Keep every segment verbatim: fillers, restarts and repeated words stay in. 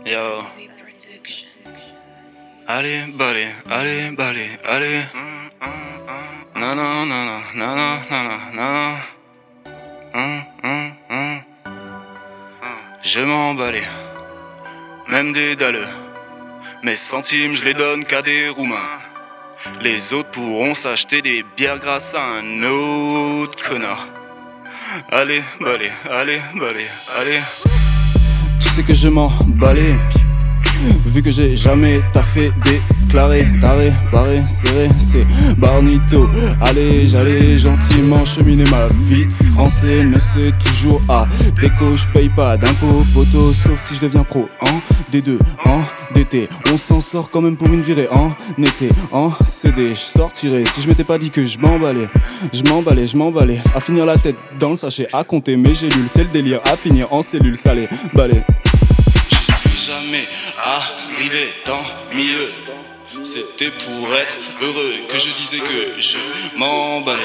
Yo. Allez, balai, allez, balai, allez. Non, non, non, non, non, non, non, non. Hum, hum, hum. Je m'emballais, même des dalleux. Mes centimes, je les donne qu'à des Roumains. Les autres pourront s'acheter des bières grâce à un autre connard. Allez, balai, allez, balai, allez. Tu sais que je m'emballais, vu que j'ai jamais taffé déclaré, taré, paré, serré, c'est Barnito. Allez, j'allais gentiment cheminer ma vie de français, mais c'est toujours à déco, je paye pas d'impôts, poteau, sauf si je deviens pro en D deux, en D T. On s'en sort quand même pour une virée en été, en C D, je sortirais si je m'étais pas dit que je m'emballais, je m'emballais, je m'emballais, à finir la tête dans le sachet, à compter mes gélules, c'est le délire, à finir en cellule salée, balai. Jamais arrivé dans le milieu, c'était pour être heureux que je disais que je m'emballais.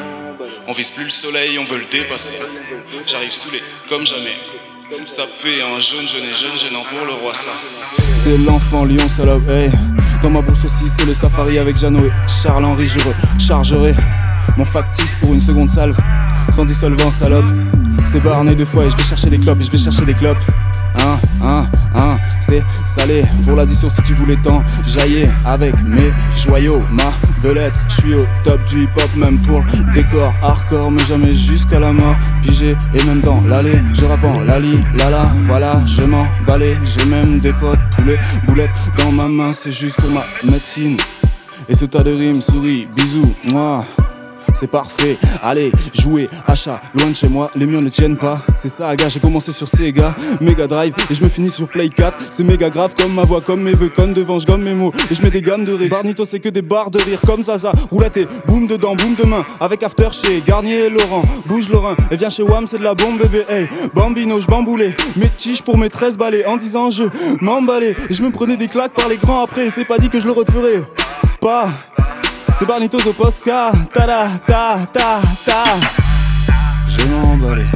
On vise plus le soleil, on veut le dépasser. J'arrive saoulé comme jamais. Ça fait un jaune, jeune et jeune, gênant pour le roi ça. C'est l'enfant lion salope, hey. Dans ma bourse aussi c'est le safari avec Jeannot et Charles-Henri. Je rechargerai mon factice pour une seconde salve, sans dissolvant salope. C'est barné deux fois et je vais chercher des clopes, et je vais chercher des clopes. Hein, hein, hein, c'est salé pour l'addition si tu voulais tant jaillir avec mes joyaux, ma belette. Je suis au top du hip-hop même pour le décor hardcore, mais jamais jusqu'à la mort. Pigé et même dans l'allée, je rappe en lali, lala, voilà, je m'emballais. J'ai même des potes, poulet, boulettes dans ma main, c'est juste pour ma médecine. Et ce tas de rimes, souris, bisous, moi. C'est parfait, allez, jouer, achat, loin de chez moi, les murs ne tiennent pas. C'est ça, gars, j'ai commencé sur Sega, Mega Drive, et je me finis sur Play quatre. C'est méga grave comme ma voix, comme mes vœux, conne devant, je gomme mes mots, et je mets des gammes de rire. Barnito, c'est que des barres de rire, comme Zaza, roulaté, boum dedans, boum de main, avec After chez Garnier et Laurent. Bouge Laurent, et viens chez Wam, c'est de la bombe bébé, hey, Bambino, je bamboulais, mes tiges pour mes treize balais, en disant je m'emballais, et je me prenais des claques par l'écran après, c'est pas dit que je le referai, pas. C'est Barnitos au Posca, ta da ta ta ta. Je m'emballais,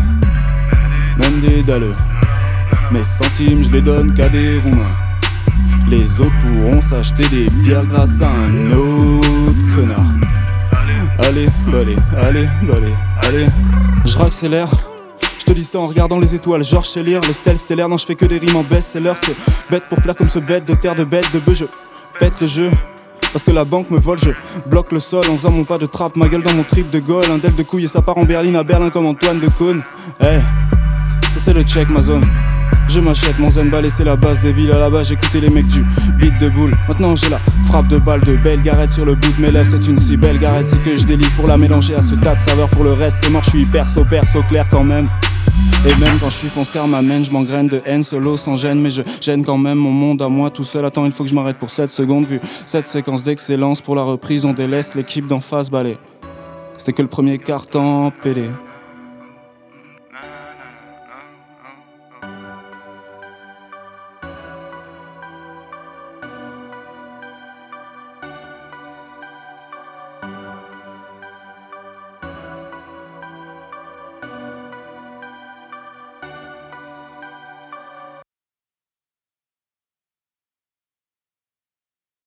même des dalleux. Mes centimes, je les donne qu'à des Roumains. Les autres pourront s'acheter des bières grâce à un autre connard. Allez, balai, allez, balai, allez. Je raccélère, je te dis ça en regardant les étoiles. Georges Chélier, les stèles stellaires. Non, je fais que des rimes en best-seller. C'est bête pour plaire comme ce bête de terre, de bête, de bœuf. Je pète le jeu. Parce que la banque me vole, je bloque le sol en faisant mon pas de trappe, ma gueule dans mon trip de Gaulle. Un del de couille et ça part en berline à Berlin comme Antoine de Caunes. Hey, c'est le check ma zone. Je m'achète mon zen balai, c'est la base des villes. À la base j'écoutais les mecs du beat de boule. Maintenant j'ai la frappe de balle de belle garette sur le bout de mes lèvres. C'est une si belle garette, si que je délivre pour la mélanger à ce tas de saveurs. Pour le reste c'est mort, je suis perso, perso clair quand même. Et même quand je suis fonce car m'amène, je m'engraine de haine solo sans gêne. Mais je gêne quand même mon monde à moi tout seul. Attends, il faut que je m'arrête pour sept secondes. Vu cette séquence d'excellence pour la reprise, on délaisse l'équipe d'en face balai. C'était que le premier carton P D.